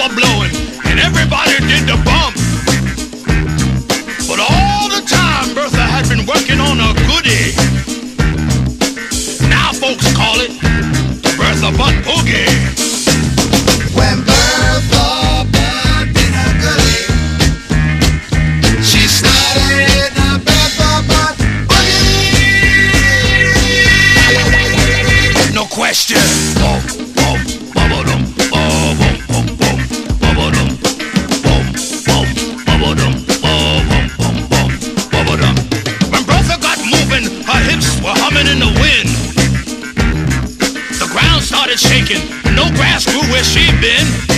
were blowing, and everybody did the bump. But all the time, Bertha had been working on a goodie. Now folks call it the Bertha Butt Boogie. When Bertha Butt did her goodie, she started the Bertha Butt Boogie. No question. Boom, boom, bubba-dum, boom, boom, boom, boom, bubba-dum, boom, boom, bubba-dum, boom, boom, boom, bubba-dum. When Bertha got moving, her hips were humming in the wind. The ground started shaking, no grass grew where she'd been.